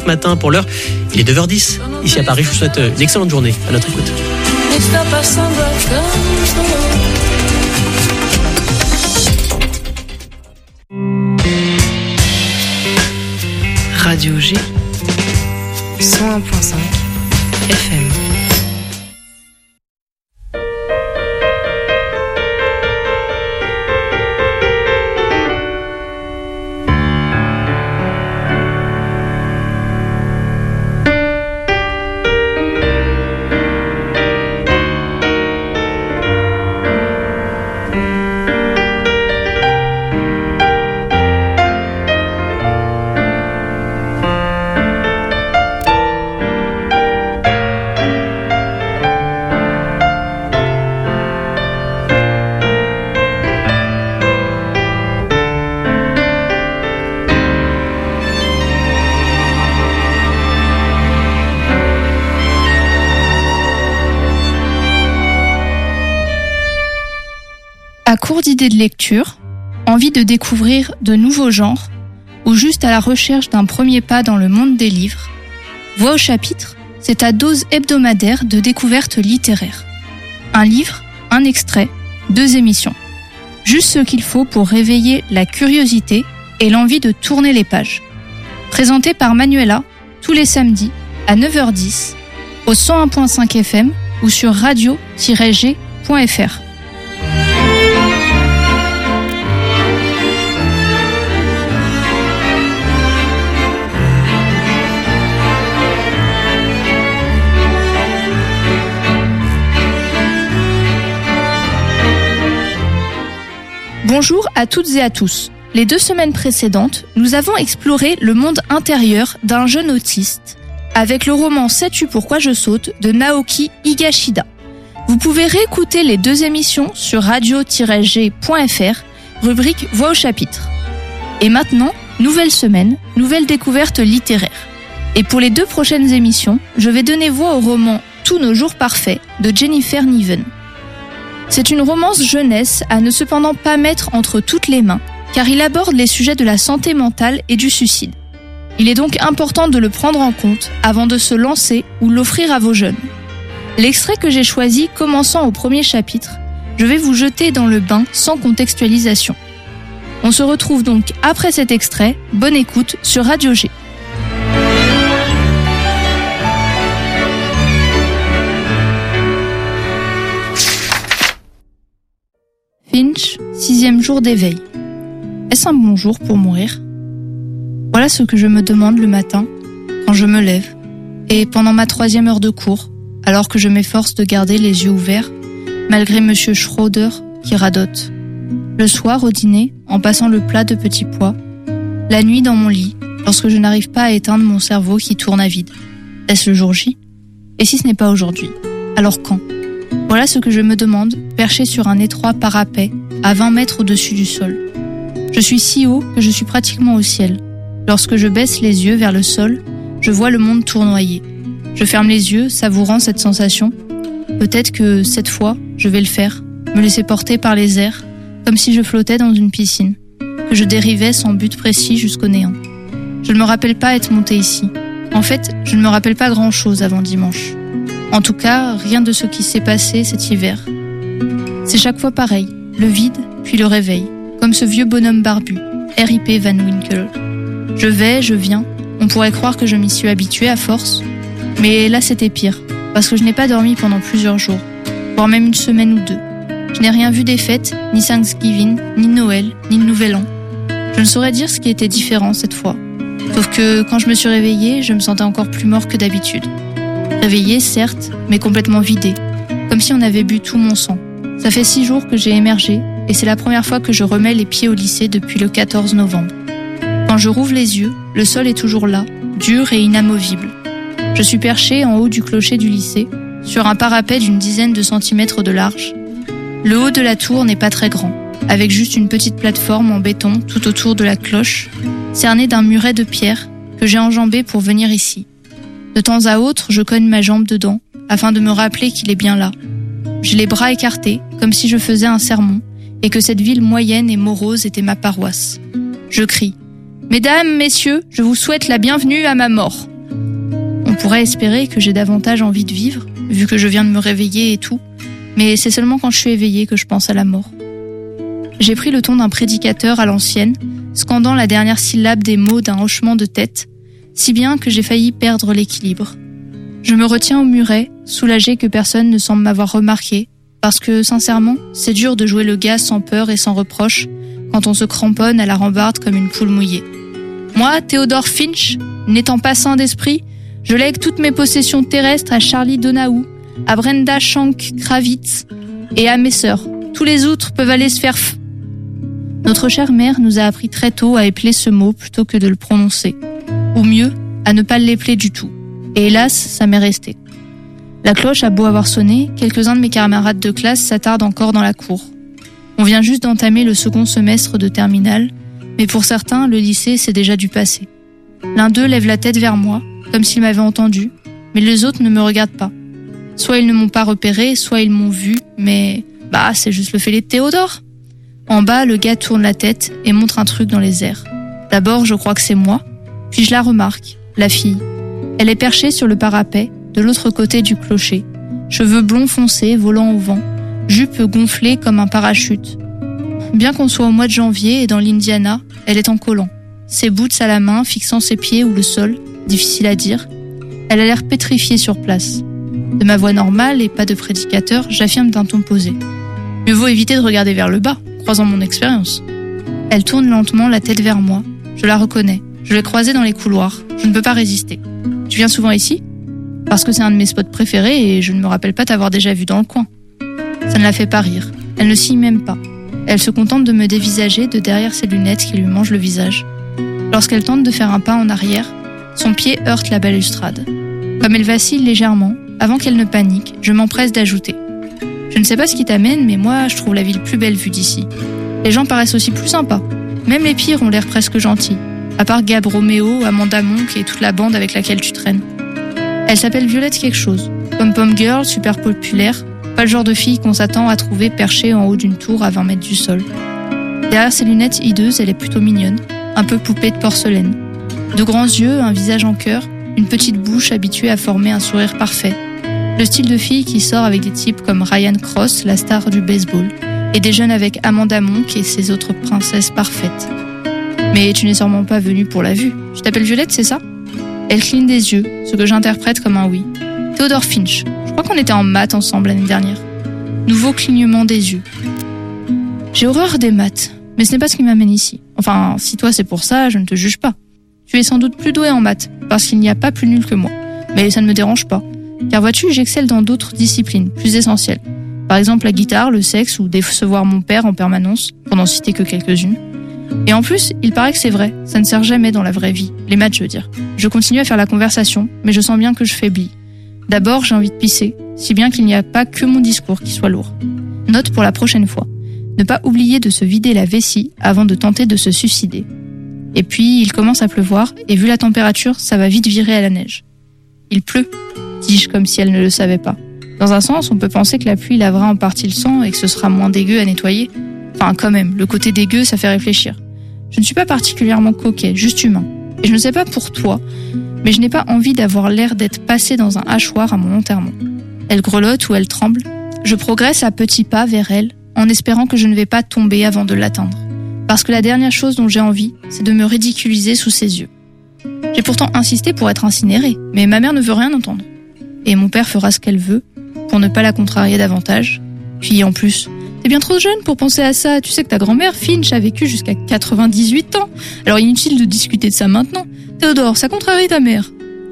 5 matin pour l'heure. Il est 9h10 ici à Paris. Je vous souhaite une excellente journée. À notre écoute. Radio G 101.5 FM. À court d'idées de lecture, envie de découvrir de nouveaux genres, ou juste à la recherche d'un premier pas dans le monde des livres, Voix au chapitre, c'est ta dose hebdomadaire de découverte littéraire. Un livre, un extrait, 2 émissions. Juste ce qu'il faut pour réveiller la curiosité et l'envie de tourner les pages. Présenté par Manuela, tous les samedis à 9h10, au 101.5 FM ou sur radio-g.fr. Bonjour à toutes et à tous. Les 2 semaines précédentes, nous avons exploré le monde intérieur d'un jeune autiste avec le roman Sais-tu pourquoi je saute de Naoki Higashida. Vous pouvez réécouter les 2 émissions sur radio-g.fr, rubrique Voix au chapitre. Et maintenant, nouvelle semaine, nouvelle découverte littéraire. Et pour les 2 prochaines émissions, je vais donner voix au roman Tous nos jours parfaits de Jennifer Niven. C'est une romance jeunesse à ne cependant pas mettre entre toutes les mains, car il aborde les sujets de la santé mentale et du suicide. Il est donc important de le prendre en compte avant de se lancer ou l'offrir à vos jeunes. L'extrait que j'ai choisi commençant au premier chapitre, je vais vous jeter dans le bain sans contextualisation. On se retrouve donc après cet extrait, bonne écoute sur Radio G. Finch, 6e jour d'éveil. Est-ce un bon jour pour mourir ? Voilà ce que je me demande le matin, quand je me lève, et pendant ma 3e heure de cours, alors que je m'efforce de garder les yeux ouverts, malgré Monsieur Schroeder qui radote. Le soir, au dîner, en passant le plat de petits pois, la nuit dans mon lit, lorsque je n'arrive pas à éteindre mon cerveau qui tourne à vide. Est-ce le jour J ? Et si ce n'est pas aujourd'hui, alors quand ? Voilà ce que je me demande, perché sur un étroit parapet, à 20 mètres au-dessus du sol. Je suis si haut que je suis pratiquement au ciel. Lorsque je baisse les yeux vers le sol, je vois le monde tournoyer. Je ferme les yeux, savourant cette sensation. Peut-être que cette fois, je vais le faire, me laisser porter par les airs, comme si je flottais dans une piscine, que je dérivais sans but précis jusqu'au néant. Je ne me rappelle pas être monté ici. En fait, je ne me rappelle pas grand-chose avant dimanche. En tout cas, rien de ce qui s'est passé cet hiver. C'est chaque fois pareil, le vide, puis le réveil, comme ce vieux bonhomme barbu, R.I.P. Van Winkle. Je vais, je viens, on pourrait croire que je m'y suis habituée à force, mais là c'était pire, parce que je n'ai pas dormi pendant plusieurs jours, voire même une semaine ou 2. Je n'ai rien vu des fêtes, ni Thanksgiving, ni Noël, ni le Nouvel An. Je ne saurais dire ce qui était différent cette fois, sauf que quand je me suis réveillée, je me sentais encore plus mort que d'habitude. Réveillée, certes, mais complètement vidée, comme si on avait bu tout mon sang. Ça fait 6 jours que j'ai émergé, et c'est la première fois que je remets les pieds au lycée depuis le 14 novembre. Quand je rouvre les yeux, le sol est toujours là, dur et inamovible. Je suis perché en haut du clocher du lycée, sur un parapet d'une dizaine de centimètres de large. Le haut de la tour n'est pas très grand, avec juste une petite plateforme en béton tout autour de la cloche, cernée d'un muret de pierre que j'ai enjambé pour venir ici. De temps à autre, je cogne ma jambe dedans, afin de me rappeler qu'il est bien là. J'ai les bras écartés, comme si je faisais un sermon, et que cette ville moyenne et morose était ma paroisse. Je crie : « Mesdames, messieurs, je vous souhaite la bienvenue à ma mort. pourrais espérer que j'ai davantage envie de vivre, vu que je viens de me réveiller et tout, mais c'est seulement quand je suis éveillée que je pense à la mort. J'ai pris le ton d'un prédicateur à l'ancienne, scandant la dernière syllabe des mots d'un hochement de tête, si bien que j'ai failli perdre l'équilibre. Je me retiens au muret, soulagée que personne ne semble m'avoir remarqué, parce que, sincèrement, c'est dur de jouer le gars sans peur et sans reproche, quand on se cramponne à la rambarde comme une poule mouillée. Moi, Theodore Finch, n'étant pas sain d'esprit, je lègue toutes mes possessions terrestres à Charlie Donahue, à Brenda Shank-Kravitz et à mes sœurs. Tous les autres peuvent aller se faire Notre chère mère nous a appris très tôt à épeler ce mot plutôt que de le prononcer. Ou mieux, à ne pas l'épeler du tout. Et hélas, ça m'est resté. La cloche a beau avoir sonné, quelques-uns de mes camarades de classe s'attardent encore dans la cour. On vient juste d'entamer le second semestre de terminale, mais pour certains, le lycée, c'est déjà du passé. L'un d'eux lève la tête vers moi, comme s'il m'avait entendu, mais les autres ne me regardent pas. Soit ils ne m'ont pas repéré, soit ils m'ont vu, mais c'est juste le fêlé de Théodore. En bas, le gars tourne la tête et montre un truc dans les airs. D'abord, je crois que c'est moi, puis je la remarque, la fille. Elle est perchée sur le parapet, de l'autre côté du clocher. Cheveux blonds foncés, volant au vent, jupe gonflée comme un parachute. Bien qu'on soit au mois de janvier et dans l'Indiana, elle est en collant. Ses boots à la main, fixant ses pieds ou le sol, difficile à dire. Elle a l'air pétrifiée sur place. De ma voix normale et pas de prédicateur, j'affirme d'un ton posé. Mieux vaut éviter de regarder vers le bas, croisant mon expérience. Elle tourne lentement la tête vers moi. Je la reconnais. Je l'ai croisée dans les couloirs. Je ne peux pas résister. Tu viens souvent ici ? Parce que c'est un de mes spots préférés et je ne me rappelle pas t'avoir déjà vu dans le coin. Ça ne la fait pas rire. Elle ne s'y même pas. Elle se contente de me dévisager de derrière ses lunettes qui lui mangent le visage. Lorsqu'elle tente de faire un pas en arrière, son pied heurte la balustrade. Comme elle vacille légèrement, avant qu'elle ne panique, je m'empresse d'ajouter. Je ne sais pas ce qui t'amène, mais moi, je trouve la ville plus belle vue d'ici. Les gens paraissent aussi plus sympas. Même les pires ont l'air presque gentils. À part Gab Roméo, Amanda Monk et toute la bande avec laquelle tu traînes. Elle s'appelle Violette quelque chose. Pom-pom girl, super populaire. Pas le genre de fille qu'on s'attend à trouver perchée en haut d'une tour à 20 mètres du sol. Derrière ses lunettes hideuses, elle est plutôt mignonne. Un peu poupée de porcelaine. De grands yeux, un visage en cœur, une petite bouche habituée à former un sourire parfait. Le style de fille qui sort avec des types comme Ryan Cross, la star du baseball, et déjeune avec Amanda Monk et ses autres princesses parfaites. Mais tu n'es sûrement pas venue pour la vue. Tu t'appelles Violette, c'est ça ? Elle cligne des yeux, ce que j'interprète comme un oui. Theodore Finch. Je crois qu'on était en maths ensemble l'année dernière. Nouveau clignement des yeux. J'ai horreur des maths, mais ce n'est pas ce qui m'amène ici. Enfin, si toi c'est pour ça, je ne te juge pas. Tu es sans doute plus doué en maths, parce qu'il n'y a pas plus nul que moi. Mais ça ne me dérange pas. Car vois-tu, j'excelle dans d'autres disciplines, plus essentielles. Par exemple la guitare, le sexe ou décevoir mon père en permanence, pour n'en citer que quelques-unes. Et en plus, il paraît que c'est vrai, ça ne sert jamais dans la vraie vie, les maths je veux dire. Je continue à faire la conversation, mais je sens bien que je faiblis. D'abord, j'ai envie de pisser, si bien qu'il n'y a pas que mon discours qui soit lourd. Note pour la prochaine fois, ne pas oublier de se vider la vessie avant de tenter de se suicider. Et puis, il commence à pleuvoir, et vu la température, ça va vite virer à la neige. Il pleut, dis-je comme si elle ne le savait pas. Dans un sens, on peut penser que la pluie lavera en partie le sang et que ce sera moins dégueu à nettoyer. Enfin, quand même, le côté dégueu, ça fait réfléchir. Je ne suis pas particulièrement coquet, juste humain. Et je ne sais pas pour toi, mais je n'ai pas envie d'avoir l'air d'être passé dans un hachoir à mon enterrement. Elle grelotte ou elle tremble. Je progresse à petits pas vers elle, en espérant que je ne vais pas tomber avant de l'atteindre. Parce que la dernière chose dont j'ai envie, c'est de me ridiculiser sous ses yeux. J'ai pourtant insisté pour être incinérée, mais ma mère ne veut rien entendre. Et mon père fera ce qu'elle veut, pour ne pas la contrarier davantage. Puis en plus, t'es bien trop jeune pour penser à ça. Tu sais que ta grand-mère, Finch, a vécu jusqu'à 98 ans. Alors inutile de discuter de ça maintenant. Théodore, ça contrarie ta mère.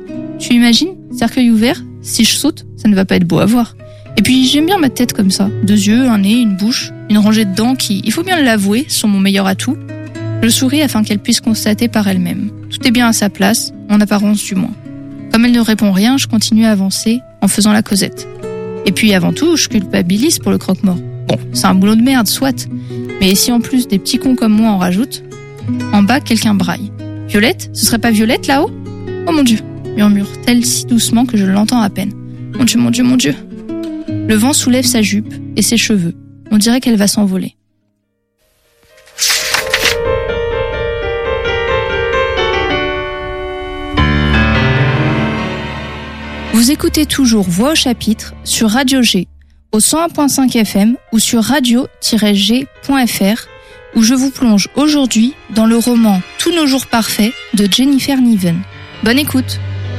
Tu imagines, cercueil ouvert, si je saute, ça ne va pas être beau à voir. Et puis j'aime bien ma tête comme ça. 2 yeux, un nez, une bouche, une rangée de dents qui, il faut bien l'avouer, sont mon meilleur atout. Je souris afin qu'elle puisse constater par elle-même. Tout est bien à sa place, en apparence du moins. Comme elle ne répond rien, je continue à avancer en faisant la causette. Et puis avant tout, je culpabilise pour le croque-mort. Bon, c'est un boulot de merde, soit. Mais si en plus des petits cons comme moi en rajoutent, en bas, quelqu'un braille. Violette ? Ce serait pas Violette là-haut ? Oh mon Dieu, murmure-t-elle si doucement que je l'entends à peine. Mon Dieu, mon Dieu, mon Dieu. Le vent soulève sa jupe et ses cheveux. On dirait qu'elle va s'envoler. Vous écoutez toujours Voix au chapitre sur Radio G au 101.5 FM ou sur radio-g.fr où je vous plonge aujourd'hui dans le roman Tous nos jours parfaits de Jennifer Niven. Bonne écoute.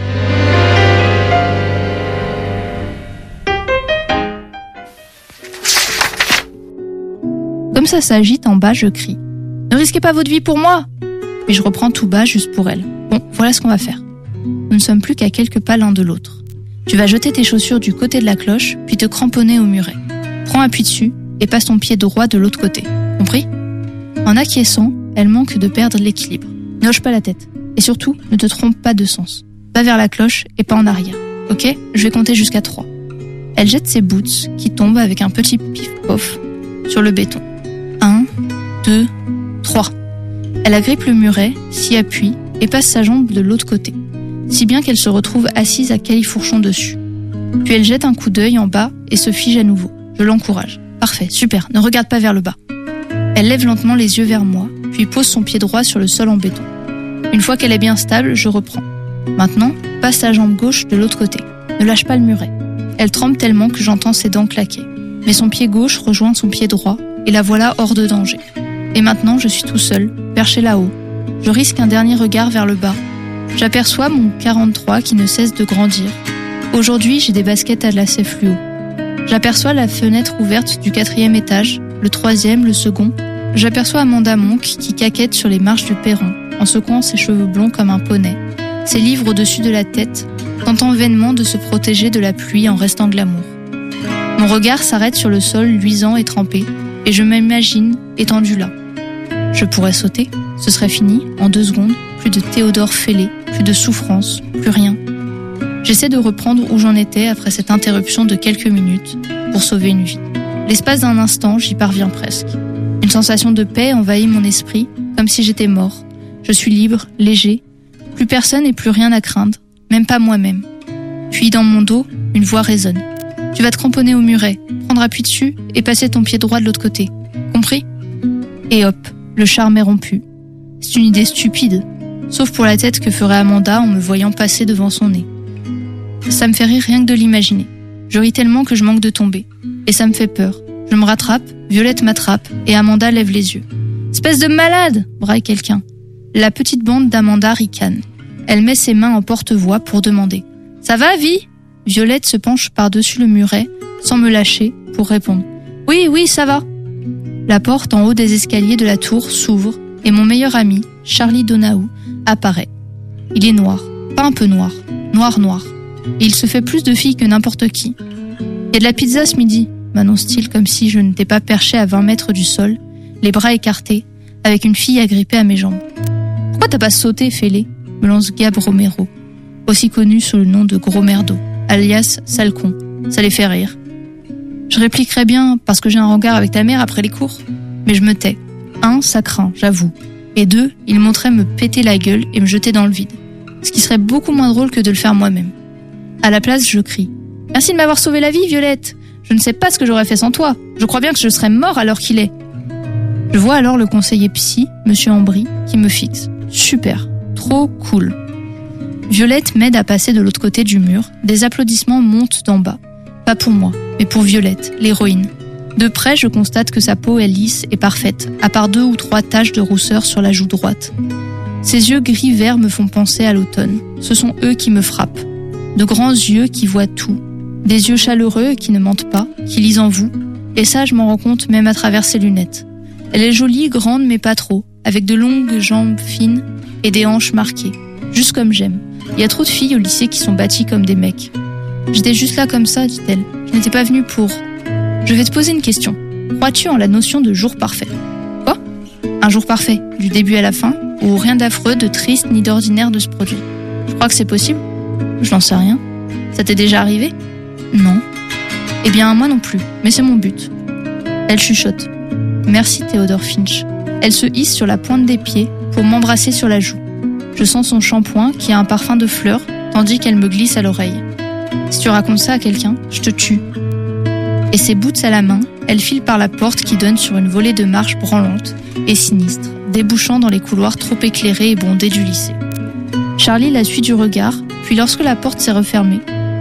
Comme ça s'agite en bas, je crie. Ne risquez pas votre vie pour moi! Puis je reprends tout bas juste pour elle. Bon, voilà ce qu'on va faire. Nous ne sommes plus qu'à quelques pas l'un de l'autre. Tu vas jeter tes chaussures du côté de la cloche, puis te cramponner au muret. Prends appui dessus et passe ton pied droit de l'autre côté. Compris? En acquiesçant, elle manque de perdre l'équilibre. Ne hoche pas la tête. Et surtout, ne te trompe pas de sens. Va vers la cloche et pas en arrière. Ok? Je vais compter jusqu'à 3. Elle jette ses boots qui tombent avec un petit pif-pof sur le béton. 1, 2, 3. Elle agrippe le muret, s'y appuie et passe sa jambe de l'autre côté, si bien qu'elle se retrouve assise à califourchon dessus. Puis elle jette un coup d'œil en bas et se fige à nouveau. Je l'encourage. Parfait, super, ne regarde pas vers le bas. Elle lève lentement les yeux vers moi, puis pose son pied droit sur le sol en béton. Une fois qu'elle est bien stable, je reprends. Maintenant, passe sa jambe gauche de l'autre côté. Ne lâche pas le muret. Elle tremble tellement que j'entends ses dents claquer. Mais son pied gauche rejoint son pied droit et la voilà hors de danger. Et maintenant, je suis tout seul, perché là-haut. Je risque un dernier regard vers le bas. J'aperçois mon 43 qui ne cesse de grandir. Aujourd'hui, j'ai des baskets à lacets fluo. J'aperçois la fenêtre ouverte du 4e étage, le 3e, le second. J'aperçois Amanda Monk qui caquette sur les marches du perron, en secouant ses cheveux blonds comme un poney, ses livres au-dessus de la tête, tentant vainement de se protéger de la pluie en restant glamour. Mon regard s'arrête sur le sol luisant et trempé, et je m'imagine étendu là. Je pourrais sauter, ce serait fini, en 2 secondes, plus de Théodore fêlé, plus de souffrance, plus rien. J'essaie de reprendre où j'en étais après cette interruption de quelques minutes pour sauver une vie. L'espace d'un instant, j'y parviens presque. Une sensation de paix envahit mon esprit, comme si j'étais mort. Je suis libre, léger, plus personne et plus rien à craindre, même pas moi-même. Puis dans mon dos, une voix résonne. Tu vas te cramponner au muret, prendre appui dessus et passer ton pied droit de l'autre côté. Compris? Et hop, le charme est rompu. C'est une idée stupide, sauf pour la tête que ferait Amanda en me voyant passer devant son nez. Ça me fait rire rien que de l'imaginer. Je ris tellement que je manque de tomber. Et ça me fait peur. Je me rattrape, Violette m'attrape et Amanda lève les yeux. « Espèce de malade !» braille quelqu'un. La petite bande d'Amanda ricane. Elle met ses mains en porte-voix pour demander « Ça va, Vi ?» Violette se penche par-dessus le muret, sans me lâcher, pour répondre « Oui, oui, ça va !» La porte en haut des escaliers de la tour s'ouvre et mon meilleur ami, Charlie Donahoe, apparaît. Il est noir, pas un peu noir, noir. Et il se fait plus de filles que n'importe qui. « Y a de la pizza ce midi ?» m'annonce-t-il comme si je n'étais pas perché à 20 mètres du sol, les bras écartés, avec une fille agrippée à mes jambes. « Pourquoi t'as pas sauté, fêlé ?» me lance Gab Romero, aussi connu sous le nom de Gros Merdo, alias Salcon. Ça les fait rire. Je répliquerais bien parce que j'ai un regard avec ta mère après les cours, mais je me tais. 1, ça craint, j'avoue. Et 2, il monterait me péter la gueule et me jeter dans le vide. Ce qui serait beaucoup moins drôle que de le faire moi-même. À la place, je crie. « Merci de m'avoir sauvé la vie, Violette. Je ne sais pas ce que j'aurais fait sans toi. Je crois bien que je serais mort à l'heure qu'il est. » Je vois alors le conseiller psy, Monsieur Ambry, qui me fixe. Super, trop cool. Violette m'aide à passer de l'autre côté du mur. Des applaudissements montent d'en bas. Pas pour moi, mais pour Violette, l'héroïne. De près, je constate que sa peau est lisse et parfaite, à part 2 ou 3 taches de rousseur sur la joue droite. Ses yeux gris-vert me font penser à l'automne. Ce sont eux qui me frappent. De grands yeux qui voient tout. Des yeux chaleureux qui ne mentent pas, qui lisent en vous. Et ça, je m'en rends compte même à travers ses lunettes. Elle est jolie, grande, mais pas trop, avec de longues jambes fines et des hanches marquées. Juste comme j'aime. Il y a trop de filles au lycée qui sont bâties comme des mecs. J'étais juste là comme ça, dit-elle. Je n'étais pas venue pour... Je vais te poser une question. Crois-tu en la notion de jour parfait? Quoi? Un jour parfait, du début à la fin, où rien d'affreux, de triste ni d'ordinaire ne se produit. Je crois que c'est possible. Je n'en sais rien. Ça t'est déjà arrivé? Non. Eh bien, moi non plus, mais c'est mon but. Elle chuchote. Merci Théodore Finch. Elle se hisse sur la pointe des pieds pour m'embrasser sur la joue. Je sens son shampoing qui a un parfum de fleurs, tandis qu'elle me glisse à l'oreille. Si tu racontes ça à quelqu'un, je te tue. Et ses boots à la main, elle file par la porte qui donne sur une volée de marches branlantes et sinistres, débouchant dans les couloirs trop éclairés et bondés du lycée. Charlie la suit du regard, puis lorsque la porte s'est refermée,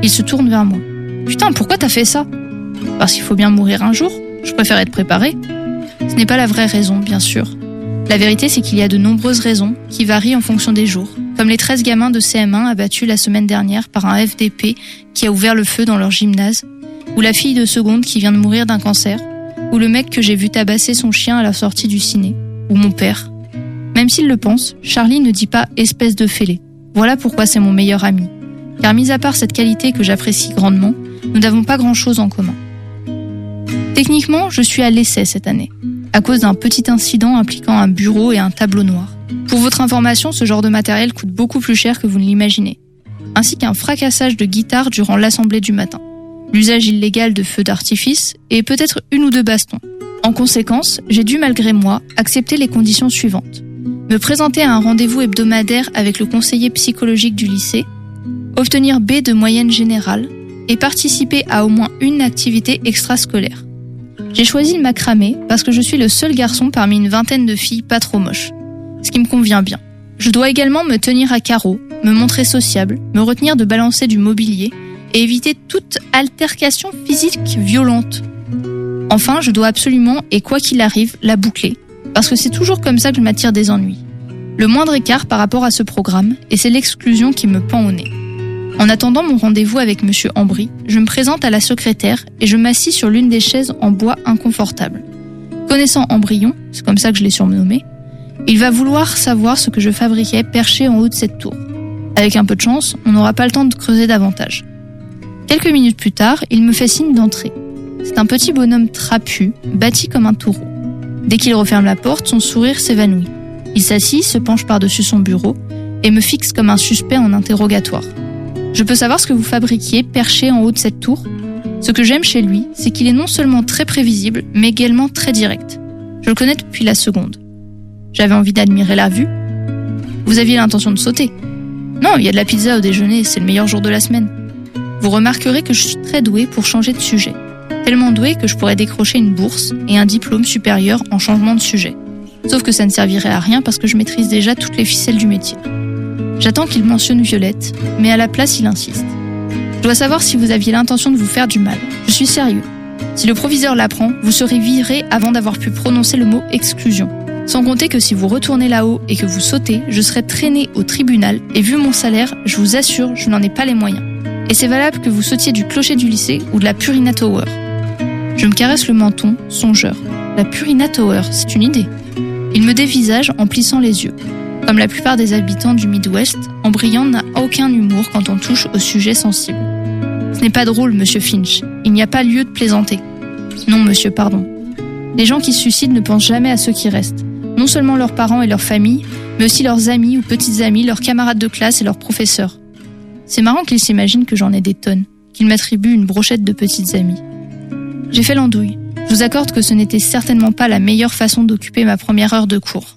Il se tourne vers moi. Putain, pourquoi t'as fait ça ? Parce qu'il faut bien mourir un jour. Je préfère être préparé. Ce n'est pas la vraie raison, bien sûr. La vérité, c'est qu'il y a de nombreuses raisons qui varient en fonction des jours. Comme les 13 gamins de CM1 abattus la semaine dernière par un FDP qui a ouvert le feu dans leur gymnase, ou la fille de seconde qui vient de mourir d'un cancer, ou le mec que j'ai vu tabasser son chien à la sortie du ciné, ou mon père. Même s'il le pense, Charlie ne dit pas « espèce de fêlé ». Voilà pourquoi c'est mon meilleur ami. Car mis à part cette qualité que j'apprécie grandement, nous n'avons pas grand-chose en commun. Techniquement, je suis à l'essai cette année, à cause d'un petit incident impliquant un bureau et un tableau noir. Pour votre information, ce genre de matériel coûte beaucoup plus cher que vous ne l'imaginez, ainsi qu'un fracassage de guitare durant l'assemblée du matin, l'usage illégal de feux d'artifice et peut-être une ou deux bastons. En conséquence, j'ai dû malgré moi accepter les conditions suivantes. Me présenter à un rendez-vous hebdomadaire avec le conseiller psychologique du lycée, obtenir B de moyenne générale et participer à au moins une activité extrascolaire. J'ai choisi le macramé parce que je suis le seul garçon parmi une vingtaine de filles pas trop moches, ce qui me convient bien. Je dois également me tenir à carreau, me montrer sociable, me retenir de balancer du mobilier et éviter toute altercation physique violente. Enfin, je dois absolument, et quoi qu'il arrive, la boucler, parce que c'est toujours comme ça que je m'attire des ennuis. Le moindre écart par rapport à ce programme, et c'est l'exclusion qui me pend au nez. En attendant mon rendez-vous avec Monsieur Ambry, je me présente à la secrétaire et je m'assis sur l'une des chaises en bois inconfortable. Connaissant Embryon, c'est comme ça que je l'ai surnommé, il va vouloir savoir ce que je fabriquais perché en haut de cette tour. Avec un peu de chance, on n'aura pas le temps de creuser davantage. Quelques minutes plus tard, il me fait signe d'entrer. C'est un petit bonhomme trapu, bâti comme un taureau. Dès qu'il referme la porte, son sourire s'évanouit. Il s'assit, se penche par-dessus son bureau et me fixe comme un suspect en interrogatoire. Je peux savoir ce que vous fabriquiez perché en haut de cette tour ? Ce que j'aime chez lui, c'est qu'il est non seulement très prévisible, mais également très direct. Je le connais depuis la seconde. J'avais envie d'admirer la vue. Vous aviez l'intention de sauter ? Non, il y a de la pizza au déjeuner, c'est le meilleur jour de la semaine. Vous remarquerez que je suis très douée pour changer de sujet. Tellement douée que je pourrais décrocher une bourse et un diplôme supérieur en changement de sujet. Sauf que ça ne servirait à rien parce que je maîtrise déjà toutes les ficelles du métier. J'attends qu'il mentionne Violette, mais à la place, il insiste. Je dois savoir si vous aviez l'intention de vous faire du mal. Je suis sérieux. Si le proviseur l'apprend, vous serez viré avant d'avoir pu prononcer le mot exclusion. Sans compter que si vous retournez là-haut et que vous sautez, je serai traîné au tribunal et vu mon salaire, je vous assure, je n'en ai pas les moyens. Et c'est valable que vous sautiez du clocher du lycée ou de la Purina Tower. Je me caresse le menton, songeur. La Purina Tower, c'est une idée. Il me dévisage en plissant les yeux. Comme la plupart des habitants du Midwest, Embryon n'a aucun humour quand on touche au sujet sensible. Ce n'est pas drôle, monsieur Finch. Il n'y a pas lieu de plaisanter. Non, monsieur, pardon. Les gens qui se suicident ne pensent jamais à ceux qui restent. Non seulement leurs parents et leurs familles, mais aussi leurs amis ou petites amies, leurs camarades de classe et leurs professeurs. C'est marrant qu'ils s'imaginent que j'en ai des tonnes, qu'ils m'attribuent une brochette de petites amies. J'ai fait l'andouille. Je vous accorde que ce n'était certainement pas la meilleure façon d'occuper ma première heure de cours.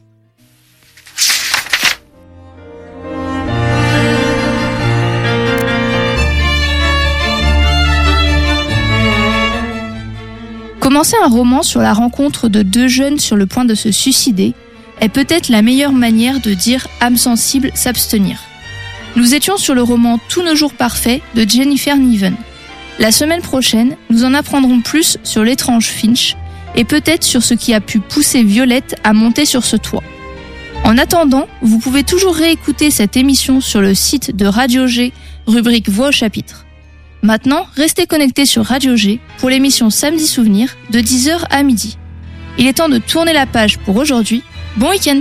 Commencer un roman sur la rencontre de deux jeunes sur le point de se suicider est peut-être la meilleure manière de dire âme sensible s'abstenir. Nous étions sur le roman Tous nos jours parfaits de Jennifer Niven. La semaine prochaine, nous en apprendrons plus sur l'étrange Finch et peut-être sur ce qui a pu pousser Violette à monter sur ce toit. En attendant, vous pouvez toujours réécouter cette émission sur le site de Radio G, rubrique Voix au chapitre. Maintenant, restez connectés sur Radio G pour l'émission Samedi Souvenir de 10h à midi. Il est temps de tourner la page pour aujourd'hui. Bon week-end!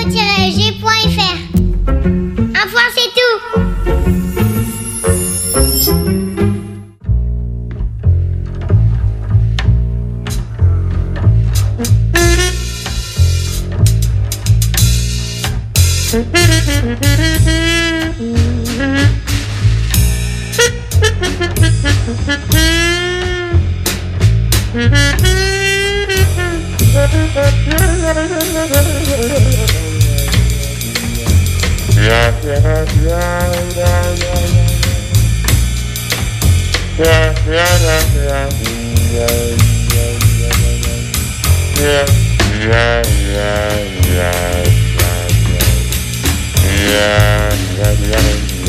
radio-g.fr. Un point, c'est tout. Yeah.